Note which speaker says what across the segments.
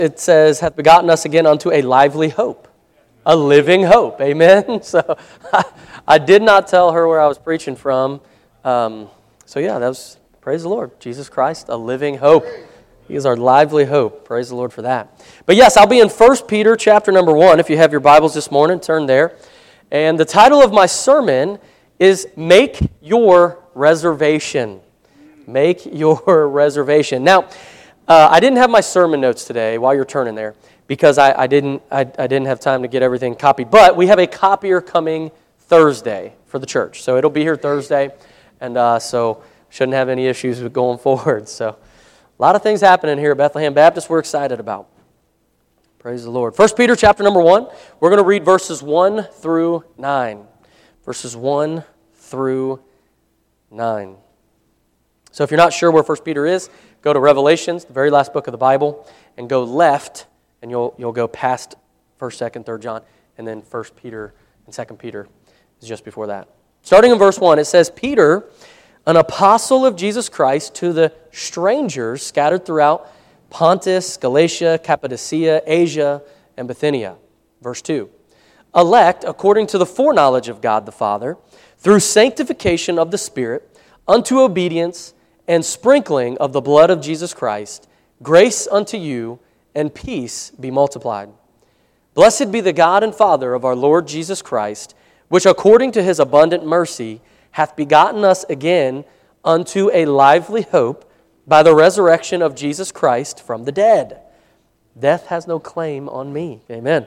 Speaker 1: it says, hath begotten us again unto a lively hope, a living hope. Amen? So I did not tell her where I was preaching from. So yeah, that was, praise the Lord. Jesus Christ, a living hope. He is our lively hope. Praise the Lord for that. But yes, I'll be in 1 Peter chapter number 1. If you have your Bibles this morning, turn there. And the title of my sermon is Make Your Reservation. Make your reservation. Now, I didn't have my sermon notes today while you're turning there because I didn't have time to get everything copied. But we have a copier coming Thursday for the church. So it'll be here Thursday. And so shouldn't have any issues with going forward. So a lot of things happening here at Bethlehem Baptist we're excited about. Praise the Lord. 1 Peter chapter number 1. We're going to read verses 1 through 9. Verses 1 through 9. So if you're not sure where 1 Peter is, go to Revelations, the very last book of the Bible, and go left, and you'll go past 1st, 2nd, 3rd John, and then 1 Peter and 2 Peter is just before that. Starting in verse 1, it says, Peter, an apostle of Jesus Christ, to the strangers scattered throughout Pontus, Galatia, Cappadocia, Asia, and Bithynia. Verse 2, elect according to the foreknowledge of God the Father, through sanctification of the Spirit, unto obedience and sprinkling of the blood of Jesus Christ, grace unto you and peace be multiplied. Blessed be the God and Father of our Lord Jesus Christ, which according to his abundant mercy hath begotten us again unto a lively hope by the resurrection of Jesus Christ from the dead. Death has no claim on me. Amen.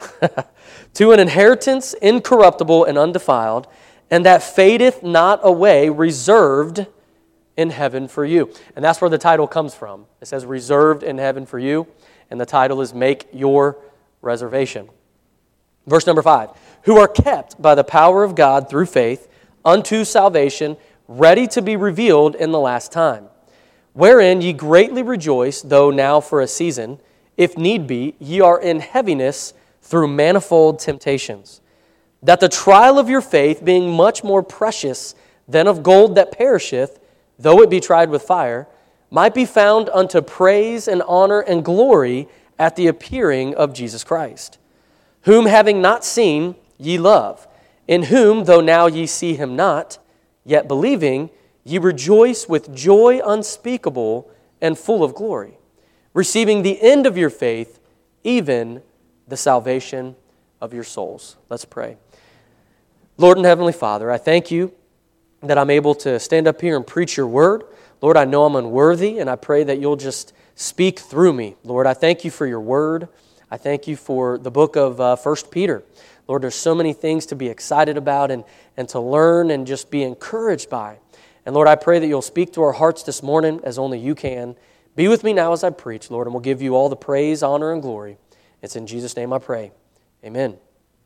Speaker 1: To an inheritance incorruptible and undefiled, and that fadeth not away, reserved in heaven for you. And that's where the title comes from. It says reserved in heaven for you, and the title is Make Your Reservation. Verse number 5, who are kept by the power of God through faith unto salvation, ready to be revealed in the last time. Wherein ye greatly rejoice, though now for a season, if need be, ye are in heaviness through manifold temptations, that the trial of your faith, being much more precious than of gold that perisheth, though it be tried with fire, might be found unto praise and honor and glory at the appearing of Jesus Christ, whom having not seen ye love, in whom, though now ye see him not, yet believing, ye rejoice with joy unspeakable and full of glory, receiving the end of your faith, even the salvation of your souls. Let's pray. Lord and Heavenly Father, I thank you that I'm able to stand up here and preach your word. Lord, I know I'm unworthy, and I pray that you'll just speak through me. Lord, I thank you for your word. I thank you for the book of 1 Peter. Lord, there's so many things to be excited about and to learn and just be encouraged by. And Lord, I pray that you'll speak to our hearts this morning as only you can. Be with me now as I preach, Lord, and we'll give you all the praise, honor, and glory. It's in Jesus' name I pray. Amen.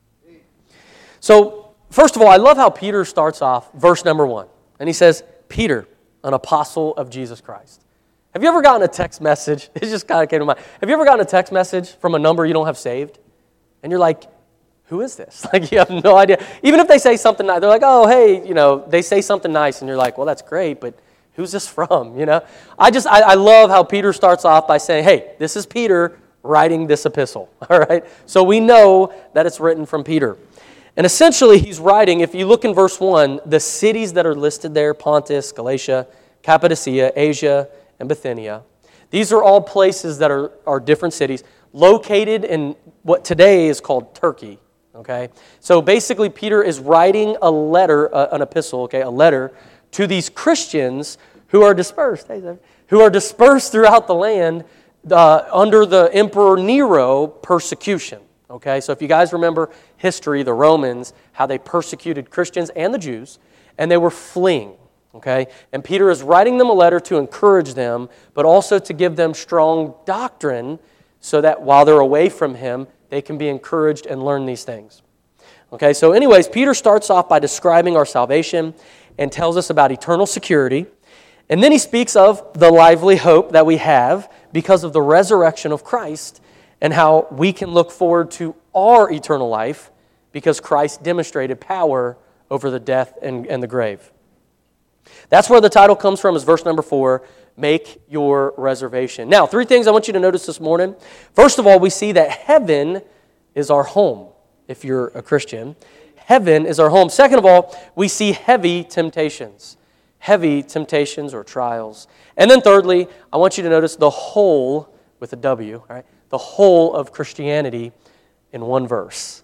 Speaker 1: So, first of all, I love how Peter starts off verse number 1. And he says, Peter, an apostle of Jesus Christ. Have you ever gotten a text message? It just kind of came to mind. Have you ever gotten a text message from a number you don't have saved? And you're like, who is this? Like, you have no idea. Even if they say something nice, they're like, oh, hey, they say something nice, and you're like, well, that's great, but who's this from, I love how Peter starts off by saying, hey, this is Peter writing this epistle, all right? So we know that it's written from Peter. And essentially, he's writing, if you look in verse 1, the cities that are listed there, Pontus, Galatia, Cappadocia, Asia, and Bithynia. These are all places that are different cities located in what today is called Turkey. Okay, so basically Peter is writing a letter, an epistle, a letter to these Christians who are dispersed, throughout the land under the Emperor Nero persecution. Okay, so if you guys remember history, the Romans, how they persecuted Christians and the Jews, and they were fleeing. Okay, and Peter is writing them a letter to encourage them, but also to give them strong doctrine so that while they're away from him, they can be encouraged and learn these things. Okay, so anyways, Peter starts off by describing our salvation and tells us about eternal security. And then he speaks of the lively hope that we have because of the resurrection of Christ and how we can look forward to our eternal life because Christ demonstrated power over the death and the grave. That's where the title comes from, is verse number 4, make your reservation. Now, 3 things I want you to notice this morning. First of all, we see that heaven is our home, if you're a Christian. Heaven is our home. Second of all, we see heavy temptations or trials. And then thirdly, I want you to notice the whole, with a W, all right? The whole of Christianity in one verse.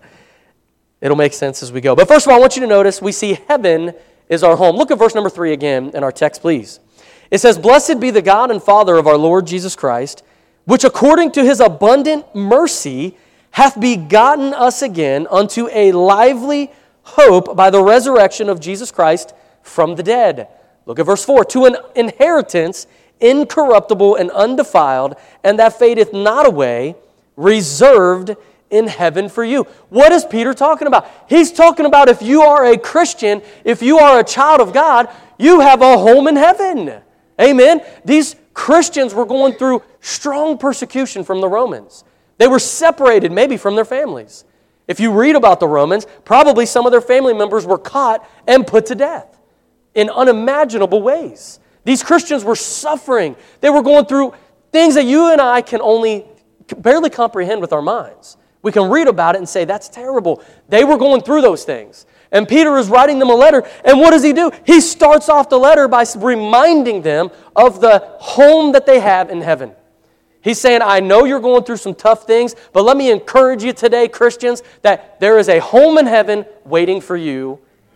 Speaker 1: It'll make sense as we go. But first of all, I want you to notice we see heaven is our home. Look at verse number 3 again in our text, please. It says, "Blessed be the God and Father of our Lord Jesus Christ, which according to his abundant mercy hath begotten us again unto a lively hope by the resurrection of Jesus Christ from the dead." Look at verse 4. "To an inheritance incorruptible and undefiled, and that fadeth not away, reserved in heaven for you." What is Peter talking about? He's talking about if you are a Christian, if you are a child of God, you have a home in heaven. Amen? These Christians were going through strong persecution from the Romans. They were separated maybe from their families. If you read about the Romans, probably some of their family members were caught and put to death in unimaginable ways. These Christians were suffering. They were going through things that you and I can only barely comprehend with our minds. We can read about it and say, that's terrible. They were going through those things. And Peter is writing them a letter, and what does he do? He starts off the letter by reminding them of the home that they have in heaven. He's saying, I know you're going through some tough things, but let me encourage you today, Christians, that there is a home in heaven waiting for you.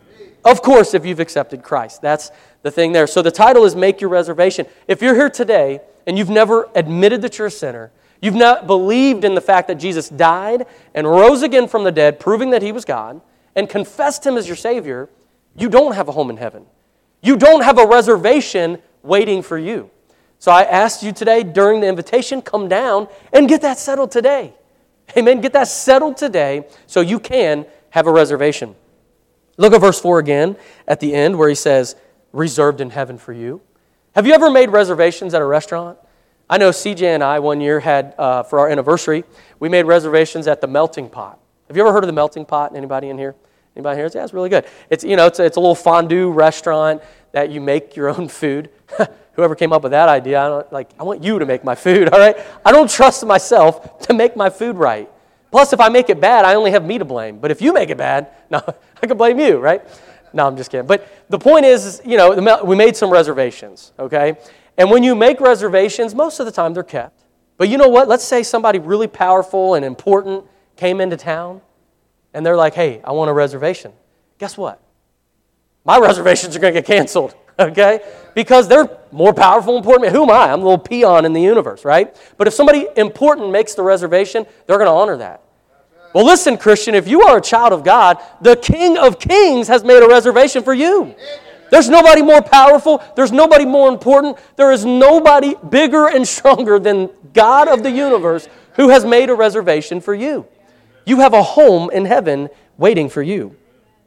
Speaker 1: Of course, if you've accepted Christ. That's the thing there. So the title is Make Your Reservation. If you're here today and you've never admitted that you're a sinner, you've not believed in the fact that Jesus died and rose again from the dead, proving that He was God, and confessed Him as your Savior, you don't have a home in heaven. You don't have a reservation waiting for you. So I asked you today during the invitation, come down and get that settled today. Amen. Get that settled today so you can have a reservation. Look at verse 4 again at the end where he says, reserved in heaven for you. Have you ever made reservations at a restaurant? I know CJ and I one year had, for our anniversary, we made reservations at the Melting Pot. Have you ever heard of the Melting Pot? Anybody in here? Anybody here? Yeah, it's really good. It's a little fondue restaurant that you make your own food. Whoever came up with that idea, I want you to make my food, all right? I don't trust myself to make my food right. Plus, if I make it bad, I only have me to blame. But if you make it bad, no, I can blame you, right? No, I'm just kidding. But the point is, we made some reservations, okay? And when you make reservations, most of the time they're kept. But you know what? Let's say somebody really powerful and important came into town, and they're like, hey, I want a reservation. Guess what? My reservations are going to get canceled, okay? Because they're more powerful and important. Who am I? I'm a little peon in the universe, right? But if somebody important makes the reservation, they're going to honor that. Well, listen, Christian, if you are a child of God, the King of Kings has made a reservation for you. There's nobody more powerful. There's nobody more important. There is nobody bigger and stronger than God of the universe who has made a reservation for you. You have a home in heaven waiting for you.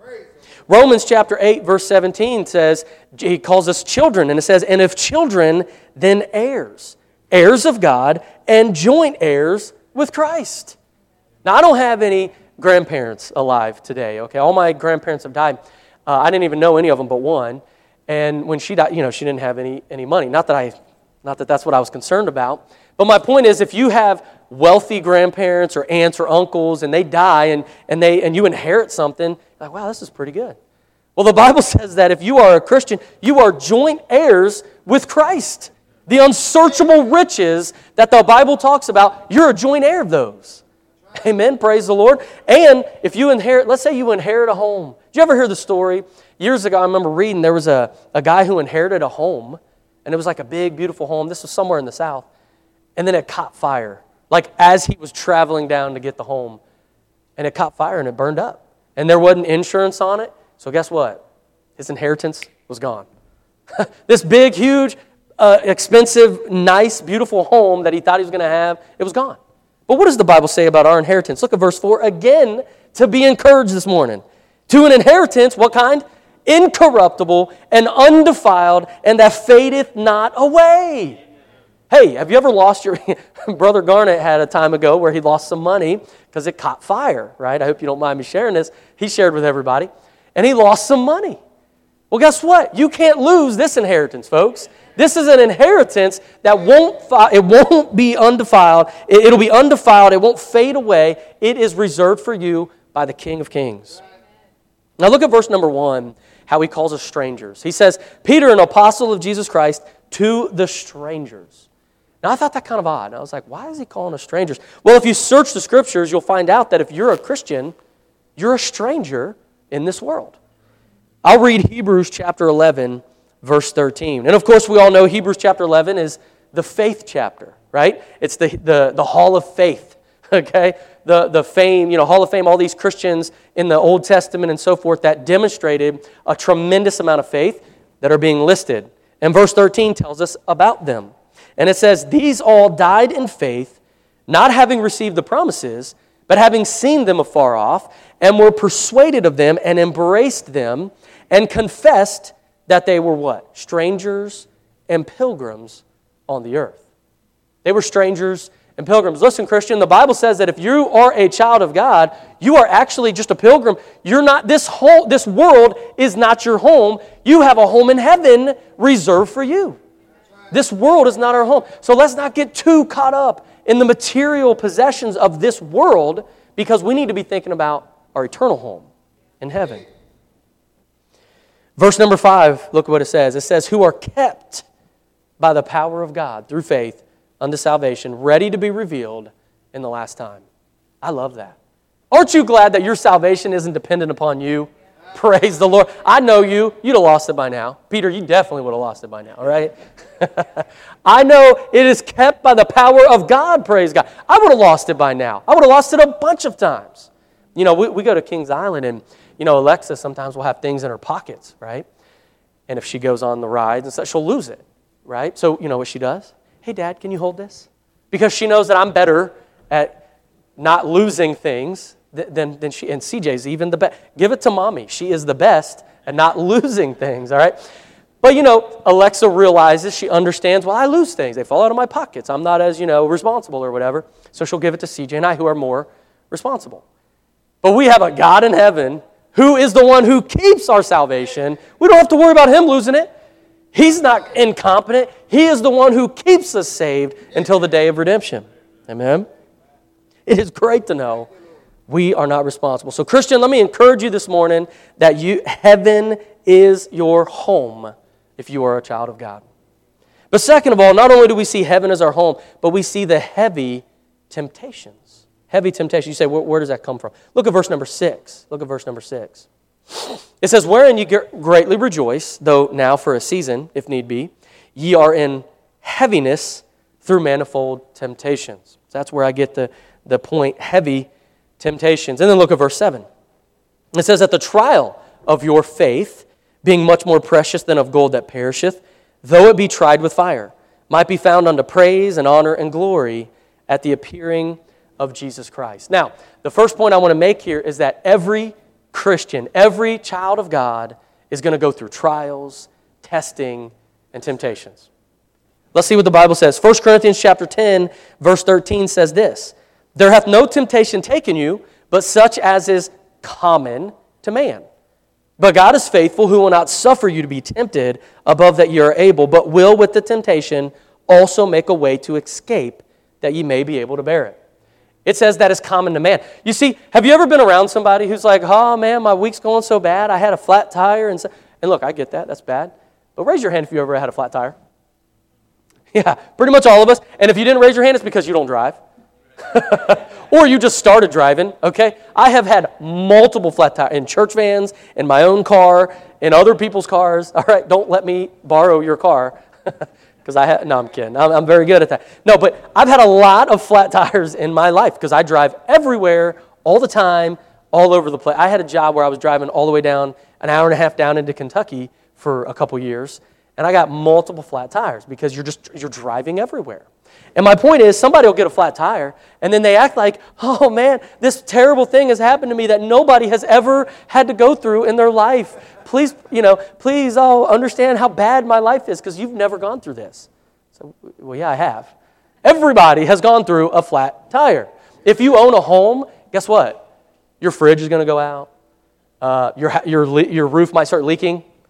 Speaker 1: Romans chapter 8, verse 17 says, he calls us children, and it says, and if children, then heirs, heirs of God, and joint heirs with Christ. Now, I don't have any grandparents alive today, okay? All my grandparents have died. I didn't even know any of them but one. And when she died, she didn't have any money. Not that that's what I was concerned about. But my point is, if you have wealthy grandparents or aunts or uncles and they die and you inherit something, like, wow, this is pretty good. Well, the Bible says that if you are a Christian, you are joint heirs with Christ. The unsearchable riches that the Bible talks about, you're a joint heir of those. Amen. Praise the Lord. And if you inherit, let's say you inherit a home. Did you ever hear the story? Years ago, I remember reading, there was a guy who inherited a home, and it was like a big, beautiful home. This was somewhere in the South. And then it caught fire, like as he was traveling down to get the home. And it caught fire and it burned up. And there wasn't insurance on it. So guess what? His inheritance was gone. This big, huge, expensive, nice, beautiful home that he thought he was going to have, it was gone. But what does the Bible say about our inheritance? Look at verse 4 again to be encouraged this morning. To an inheritance, what kind? Incorruptible and undefiled, and that fadeth not away. Hey, have you ever lost your... Brother Garnett had a time ago where he lost some money because it caught fire, right? I hope you don't mind me sharing this. He shared with everybody. And he lost some money. Well, guess what? You can't lose this inheritance, folks. This is an inheritance that won't be undefiled. It'll be undefiled. It won't fade away. It is reserved for you by the King of Kings. Now look at verse number 1, how he calls us strangers. He says, Peter, an apostle of Jesus Christ, to the strangers. Now I thought that kind of odd. I was like, why is he calling us strangers? Well, if you search the Scriptures, you'll find out that if you're a Christian, you're a stranger in this world. I'll read Hebrews chapter 11, verse 13. And of course, we all know Hebrews chapter 11 is the faith chapter, right? It's the hall of faith, okay? The fame, hall of fame, all these Christians in the Old Testament and so forth that demonstrated a tremendous amount of faith that are being listed. And verse 13 tells us about them. And it says, these all died in faith, not having received the promises, but having seen them afar off, and were persuaded of them, and embraced them, and confessed that they were what? Strangers and pilgrims on the earth. They were strangers and pilgrims. Listen, Christian, the Bible says that if you are a child of God, you are actually just a pilgrim. You're not, this world is not your home. You have a home in heaven reserved for you. This world is not our home. So let's not get too caught up in the material possessions of this world, because we need to be thinking about our eternal home in heaven. Verse number 5, look what it says. It says, who are kept by the power of God through faith unto salvation, ready to be revealed in the last time. I love that. Aren't you glad that your salvation isn't dependent upon you? Praise the Lord. I know you. You'd have lost it by now. Peter, you definitely would have lost it by now, all right? I know it is kept by the power of God, praise God. I would have lost it by now. I would have lost it a bunch of times. We go to Kings Island, and, Alexa sometimes will have things in her pockets, right? And if she goes on the rides and stuff, she'll lose it, right? So, you know what she does? Hey, Dad, can you hold this? Because she knows that I'm better at not losing things than she, and CJ's even the best. Give it to Mommy. She is the best at not losing things, all right? But, Alexa realizes, she understands, well, I lose things. They fall out of my pockets. I'm not as, responsible or whatever. So she'll give it to CJ and I, who are more responsible. But we have a God in heaven who is the one who keeps our salvation. We don't have to worry about him losing it. He's not incompetent. He is the one who keeps us saved until the day of redemption. Amen? It is great to know we are not responsible. So, Christian, let me encourage you this morning that heaven is your home if you are a child of God. But second of all, not only do we see heaven as our home, but we see the heavy temptations. Heavy temptations. You say, where does that come from? Look at verse number 6. Look at verse number 6. It says, wherein you greatly rejoice, though now for a season, if need be, ye are in heaviness through manifold temptations. So that's where I get the point, heavy temptations. And then look at verse 7. It says that the trial of your faith, being much more precious than of gold that perisheth, though it be tried with fire, might be found unto praise and honor and glory at the appearing of Jesus Christ. Now, the first point I want to make here is that every Christian, every child of God is going to go through trials, testing, and temptations. Let's see what the Bible says. 1 Corinthians chapter 10, verse 13 says this, there hath no temptation taken you, but such as is common to man. But God is faithful, who will not suffer you to be tempted above that ye are able, but will with the temptation also make a way to escape, that ye may be able to bear it. It says that is common to man. You see, have you ever been around somebody who's like, oh man, my week's going so bad, I had a flat tire, and look, I get that, that's bad. But raise your hand if you ever had a flat tire. Yeah, pretty much all of us. And if you didn't raise your hand, it's because you don't drive. Or you just started driving, okay? I have had multiple flat tires in church vans, in my own car, in other people's cars. All right, don't let me borrow your car. Because no, I'm kidding. I'm very good at that. No, but I've had a lot of flat tires in my life because I drive everywhere, all the time, all over the place. I had a job where I was driving all the way down, an hour and a half down into Kentucky for a couple years, and I got multiple flat tires because you're driving everywhere. And my point is, somebody will get a flat tire, and then they act like, oh man, this terrible thing has happened to me that nobody has ever had to go through in their life. Please, understand how bad my life is because you've never gone through this. So, well, yeah, I have. Everybody has gone through a flat tire. If you own a home, guess what? Your fridge is going to go out. Your roof might start leaking.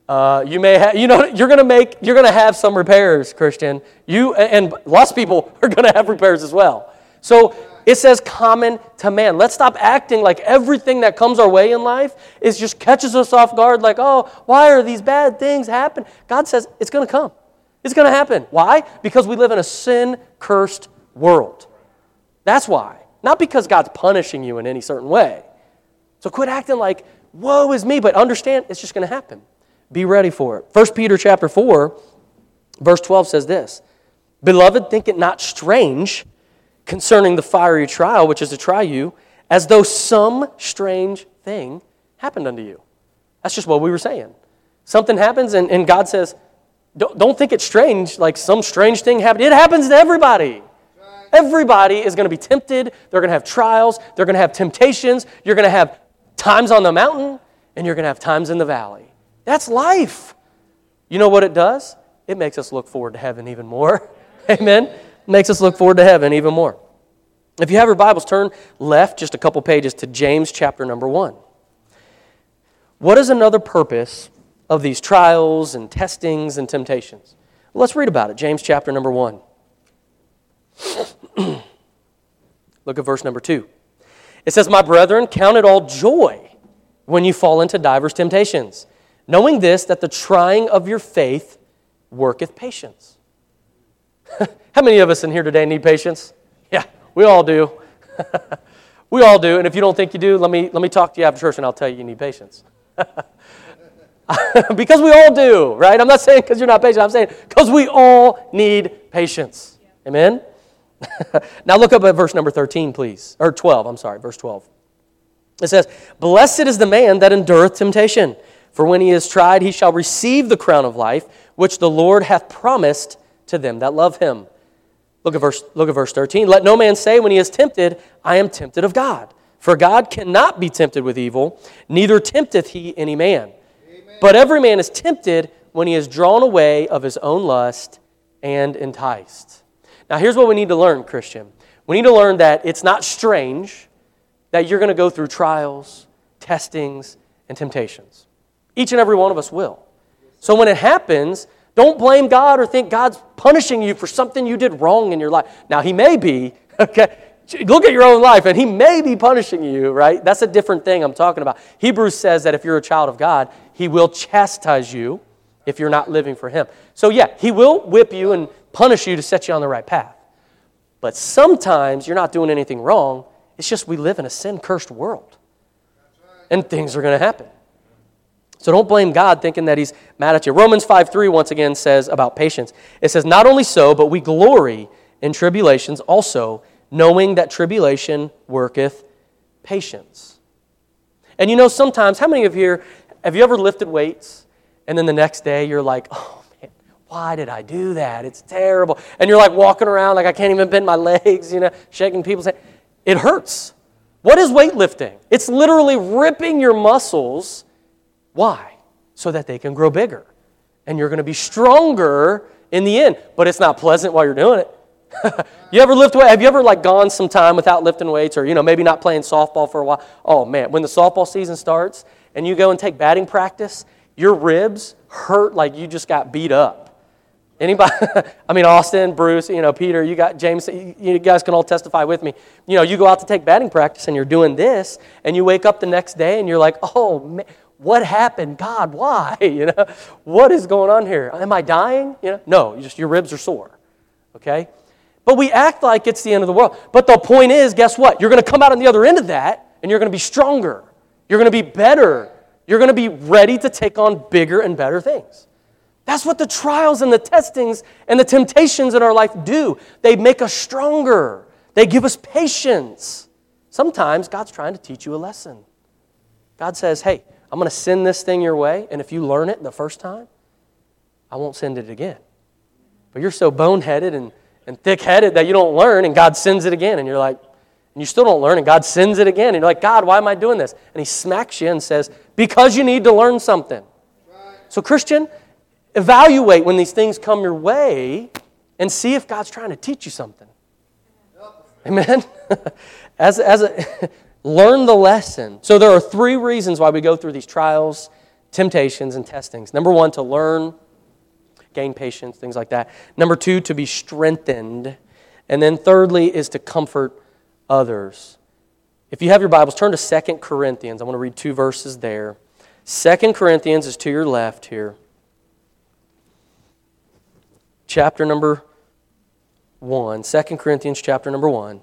Speaker 1: You may have, you're going to have some repairs, Christian. And lots of people are going to have repairs as well. So it says common to man. Let's stop acting like everything that comes our way in life is just catches us off guard like, oh, why are these bad things happening? God says it's going to come. It's going to happen. Why? Because we live in a sin-cursed world. That's why. Not because God's punishing you in any certain way. So quit acting like, woe is me, but understand it's just going to happen. Be ready for it. 1 Peter chapter 4, verse 12 says this, Beloved, think it not strange concerning the fiery trial which is to try you, as though some strange thing happened unto you. That's just what we were saying. Something happens and God says, don't think it's strange, like some strange thing happened. It happens to everybody. Everybody is going to be tempted. They're going to have trials. They're going to have temptations. You're going to have times on the mountain, and you're going to have times in the valley. That's life. You know what it does? It makes us look forward to heaven even more. Amen? It makes us look forward to heaven even more. If you have your Bibles, turn left just a couple pages to James chapter number 1. What is another purpose of these trials and testings and temptations? Well, let's read about it. James chapter number 1. Look at verse number 2. It says, My brethren, count it all joy when you fall into divers temptations, knowing this, that the trying of your faith worketh patience. How many of us in here today need patience? Yeah, we all do. We all do. And if you don't think you do, let me talk to you after church and I'll tell you need patience. Because we all do, right? I'm not saying because you're not patient. I'm saying because we all need patience. Amen? Now look up at verse number 13, please. Or 12, I'm sorry, verse 12. It says, Blessed is the man that endureth temptation, for when he is tried, he shall receive the crown of life, which the Lord hath promised to them that love him. Look at verse 13. Let no man say when he is tempted, I am tempted of God. For God cannot be tempted with evil, neither tempteth he any man. Amen. But every man is tempted when he is drawn away of his own lust and enticed. Now here's what we need to learn, Christian. We need to learn that it's not strange that you're going to go through trials, testings, and temptations. Each and every one of us will. So when it happens, don't blame God or think God's punishing you for something you did wrong in your life. Now, He may be, okay? Look at your own life, and He may be punishing you, right? That's a different thing I'm talking about. Hebrews says that if you're a child of God, He will chastise you if you're not living for Him. So yeah, He will whip you and punish you to set you on the right path. But sometimes you're not doing anything wrong. It's just we live in a sin-cursed world. And things are going to happen. So don't blame God thinking that He's mad at you. Romans 5:3 once again says about patience. It says, Not only so, but we glory in tribulations also, knowing that tribulation worketh patience. And you know, sometimes, how many of you here, have you ever lifted weights and then the next day you're like, oh man, why did I do that? It's terrible. And you're like walking around like I can't even bend my legs, shaking people's hands. It hurts. What is weightlifting? It's literally ripping your muscles. Why? So that they can grow bigger. And you're going to be stronger in the end. But it's not pleasant while you're doing it. You ever lift weights? Have you ever gone some time without lifting weights or maybe not playing softball for a while? Oh man, when the softball season starts and you go and take batting practice, your ribs hurt like you just got beat up. Anybody? I mean, Austin, Bruce, Peter, you got James, you guys can all testify with me. You go out to take batting practice and you're doing this and you wake up the next day and you're like, oh man, what happened? God, why? What is going on here? Am I dying? No, your ribs are sore. Okay? But we act like it's the end of the world. But the point is, guess what? You're going to come out on the other end of that, and you're going to be stronger. You're going to be better. You're going to be ready to take on bigger and better things. That's what the trials and the testings and the temptations in our life do. They make us stronger. They give us patience. Sometimes God's trying to teach you a lesson. God says, hey, I'm going to send this thing your way, and if you learn it the first time, I won't send it again. But you're so boneheaded and thick-headed that you don't learn, and God sends it again, and you're like, and you still don't learn, and God sends it again, and you're like, God, why am I doing this? And He smacks you and says, because you need to learn something. Right. So Christian, evaluate when these things come your way and see if God's trying to teach you something. Amen? Learn the lesson. So there are 3 reasons why we go through these trials, temptations and testings. Number one, to learn, gain patience, things like that. Number two, to be strengthened. And then thirdly is to comfort others. If you have your Bibles, turn to 2 Corinthians. I want to read 2 verses there. 2 Corinthians is to your left here. Chapter number 1. 2 Corinthians chapter number 1.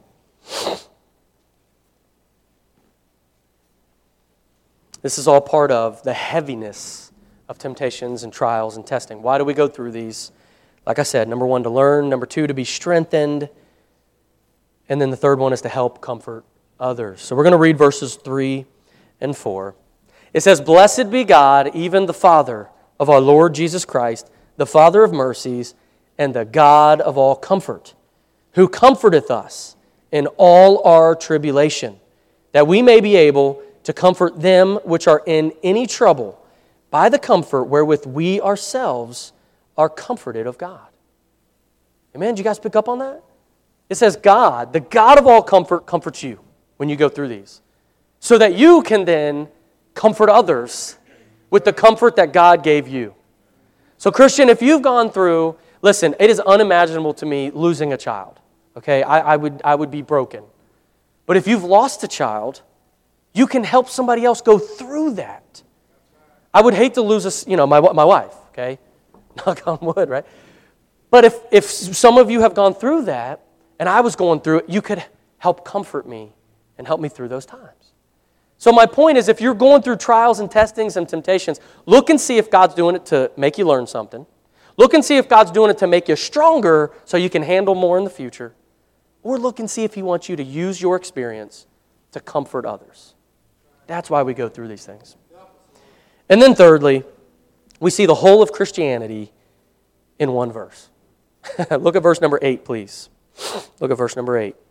Speaker 1: This is all part of the heaviness of temptations and trials and testing. Why do we go through these? Like I said, number one, to learn. Number two, to be strengthened. And then the third one is to help comfort others. So we're going to read verses 3 and 4. It says, "Blessed be God, even the Father of our Lord Jesus Christ, the Father of mercies, and the God of all comfort, who comforteth us in all our tribulation, that we may be able to comfort them which are in any trouble by the comfort wherewith we ourselves are comforted of God." Amen? Did you guys pick up on that? It says God, the God of all comfort, comforts you when you go through these, so that you can then comfort others with the comfort that God gave you. So Christian, if you've gone through, listen, it is unimaginable to me losing a child. Okay, I would be broken. But if you've lost a child, you can help somebody else go through that. I would hate to lose my wife, okay? Knock on wood, right? But if some of you have gone through that, and I was going through it, you could help comfort me and help me through those times. So my point is, if you're going through trials and testings and temptations, look and see if God's doing it to make you learn something. Look and see if God's doing it to make you stronger so you can handle more in the future. Or look and see if He wants you to use your experience to comfort others. That's why we go through these things. And then thirdly, we see the whole of Christianity in one verse. Look at verse number 8, please. Look at verse number 8.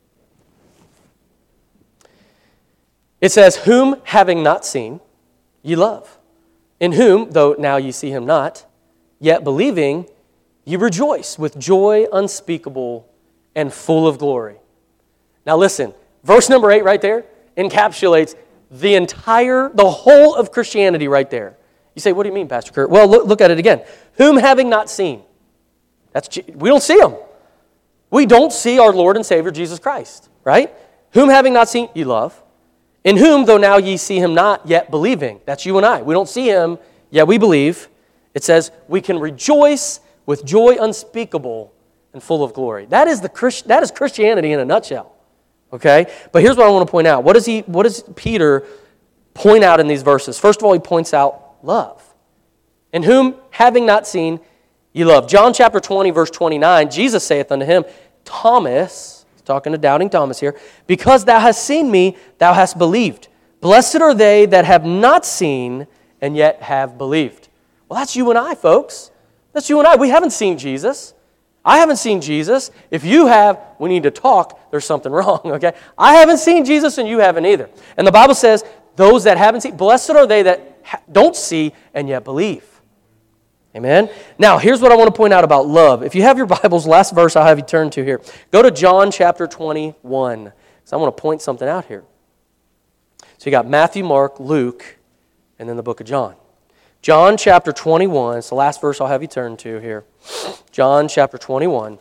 Speaker 1: It says, "Whom having not seen, ye love. In whom, though now ye see Him not, yet believing, ye rejoice with joy unspeakable and full of glory." Now listen, verse number 8 right there encapsulates the whole of Christianity right there. You say, what do you mean, Pastor Kurt? Well, look at it again. Whom having not seen. We don't see Him. We don't see our Lord and Savior Jesus Christ, right? Whom having not seen, ye love. In whom, though now ye see Him not, yet believing. That's you and I. We don't see Him, yet we believe. It says, we can rejoice with joy unspeakable and full of glory. That is Christianity in a nutshell. Okay? But here's what I want to point out. What does Peter point out in these verses? First of all, he points out love. In whom, having not seen, ye love. John chapter 20, verse 29, Jesus saith unto him, Thomas, he's talking to doubting Thomas here, because thou hast seen me, thou hast believed. Blessed are they that have not seen and yet have believed. Well, that's you and I, folks. That's you and I. We haven't seen Jesus. I haven't seen Jesus. If you have, we need to talk. There's something wrong, okay? I haven't seen Jesus and you haven't either. And the Bible says, those that haven't seen, blessed are they that don't see and yet believe. Amen? Now, here's what I want to point out about love. If you have your Bibles, last verse I'll have you turn to here. Go to John chapter 21. So I want to point something out here. So you got Matthew, Mark, Luke, and then the book of John. John chapter 21, it's the last verse I'll have you turn to here. John chapter 21.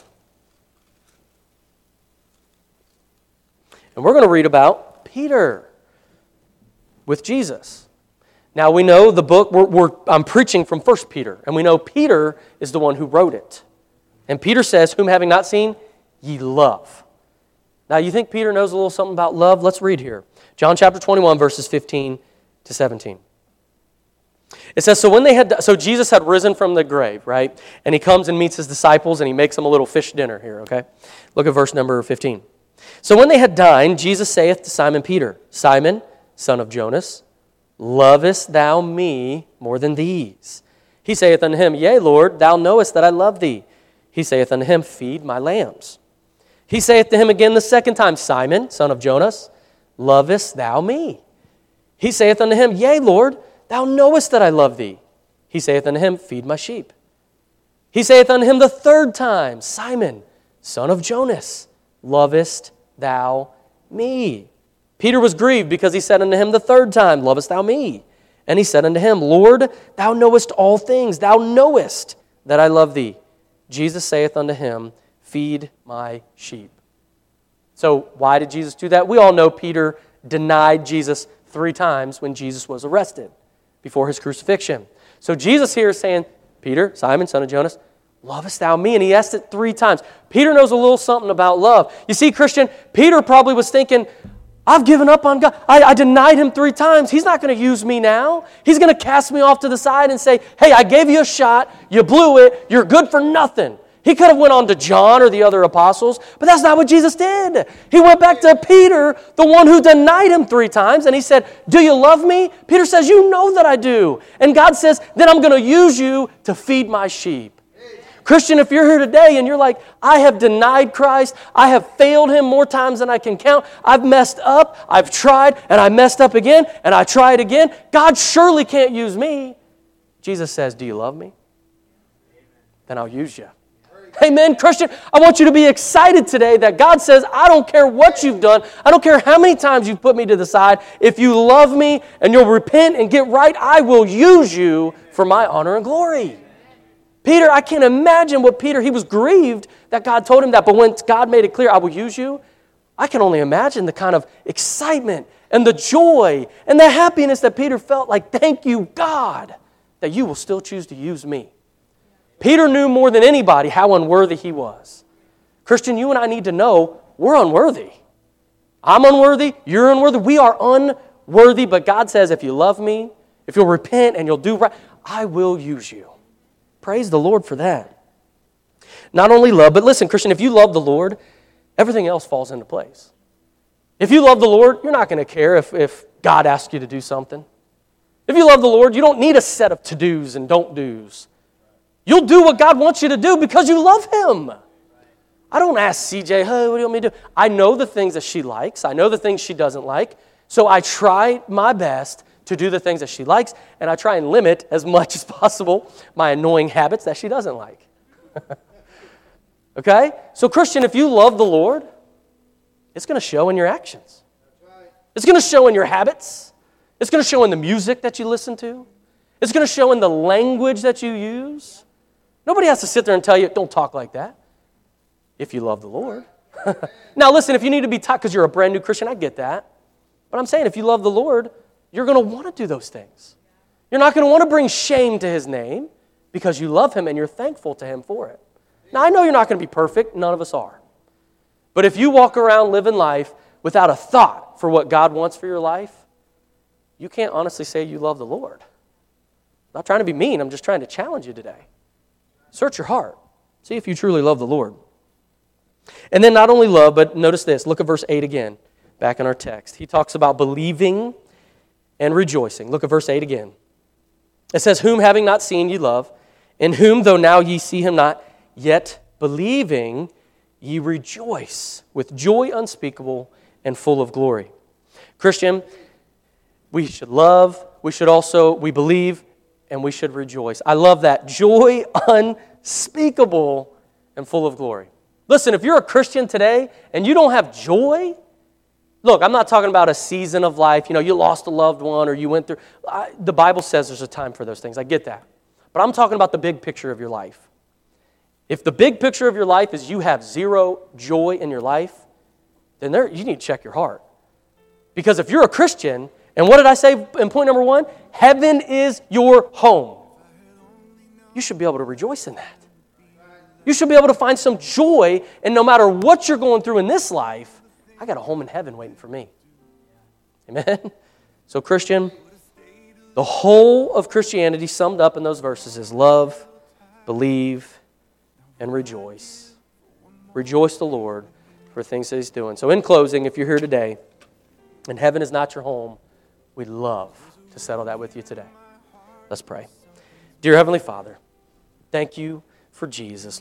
Speaker 1: And we're going to read about Peter with Jesus. Now we know the book, I'm preaching from 1 Peter, and we know Peter is the one who wrote it. And Peter says, whom having not seen, ye love. Now you think Peter knows a little something about love? Let's read here. John chapter 21, verses 15 to 17. It says, so Jesus had risen from the grave, right? And He comes and meets His disciples, and He makes them a little fish dinner here, okay? Look at verse number 15. So when they had dined, Jesus saith to Simon Peter, Simon, son of Jonas, lovest thou me more than these? He saith unto him, Yea, Lord, thou knowest that I love thee. He saith unto him, Feed my lambs. He saith to him again the second time, Simon, son of Jonas, lovest thou me? He saith unto him, Yea, Lord, thou knowest that I love thee. He saith unto him, Feed my sheep. He saith unto him the third time, Simon, son of Jonas, lovest thou me? Peter was grieved because he said unto him the third time, Lovest thou me? And he said unto him, Lord, thou knowest all things. Thou knowest that I love thee. Jesus saith unto him, feed my sheep. So why did Jesus do that? We all know Peter denied Jesus 3 times when Jesus was arrested before his crucifixion. So Jesus here is saying, Peter, Simon, son of Jonas, lovest thou me? And he asked it 3 times. Peter knows a little something about love. You see, Christian, Peter probably was thinking, I've given up on God. I denied him 3 times. He's not going to use me now. He's going to cast me off to the side and say, hey, I gave you a shot. You blew it. You're good for nothing. He could have went on to John or the other apostles, but that's not what Jesus did. He went back to Peter, the one who denied him 3 times, and he said, do you love me? Peter says, you know that I do. And God says, then I'm going to use you to feed my sheep. Christian, if you're here today and you're like, I have denied Christ, I have failed Him more times than I can count, I've messed up, I've tried, and I messed up again, and I tried again, God surely can't use me. Jesus says, do you love me? Then I'll use you. Amen, Christian. I want you to be excited today that God says, I don't care what you've done. I don't care how many times you've put me to the side. If you love me and you'll repent and get right, I will use you for my honor and glory. Peter, I can't imagine what Peter, he was grieved that God told him that. But when God made it clear, I will use you, I can only imagine the kind of excitement and the joy and the happiness that Peter felt like, thank you, God, that you will still choose to use me. Peter knew more than anybody how unworthy he was. Christian, you and I need to know we're unworthy. I'm unworthy. You're unworthy. We are unworthy, but God says, if you love me, if you'll repent and you'll do right, I will use you. Praise the Lord for that. Not only love, but listen, Christian, if you love the Lord, everything else falls into place. If you love the Lord, you're not going to care if God asks you to do something. If you love the Lord, you don't need a set of to-dos and don't-dos. You'll do what God wants you to do because you love Him. I don't ask CJ, hey, what do you want me to do? I know the things that she likes. I know the things she doesn't like. So I try my best to do the things that she likes, and I try and limit as much as possible my annoying habits that she doesn't like. Okay? So Christian, if you love the Lord, it's going to show in your actions. It's going to show in your habits. It's going to show in the music that you listen to. It's going to show in the language that you use. Nobody has to sit there and tell you, don't talk like that, if you love the Lord. Now listen, if you need to be taught because you're a brand new Christian, I get that. But I'm saying if you love the Lord, you're going to want to do those things. You're not going to want to bring shame to His name because you love Him and you're thankful to Him for it. Now, I know you're not going to be perfect. None of us are. But if you walk around living life without a thought for what God wants for your life, you can't honestly say you love the Lord. I'm not trying to be mean. I'm just trying to challenge you today. Search your heart. See if you truly love the Lord. And then not only love, but notice this. Look at verse 8 again, back in our text. He talks about believing and rejoicing. Look at verse 8 again. It says, whom having not seen ye love, in whom though now ye see Him not, yet believing ye rejoice with joy unspeakable and full of glory. Christian, we should love, we believe, and we should rejoice. I love that. Joy unspeakable and full of glory. Listen, if you're a Christian today and you don't have joy, look, I'm not talking about a season of life. You know, you lost a loved one or you went through. The Bible says there's a time for those things. I get that. But I'm talking about the big picture of your life. If the big picture of your life is you have zero joy in your life, then you need to check your heart. Because if you're a Christian, and what did I say in point number 1? Heaven is your home. You should be able to rejoice in that. You should be able to find some joy, and no matter what you're going through in this life, I got a home in heaven waiting for me. Amen? So Christian, the whole of Christianity summed up in those verses is love, believe, and rejoice. Rejoice the Lord for things that He's doing. So in closing, if you're here today and heaven is not your home, we'd love to settle that with you today. Let's pray. Dear Heavenly Father, thank you for Jesus.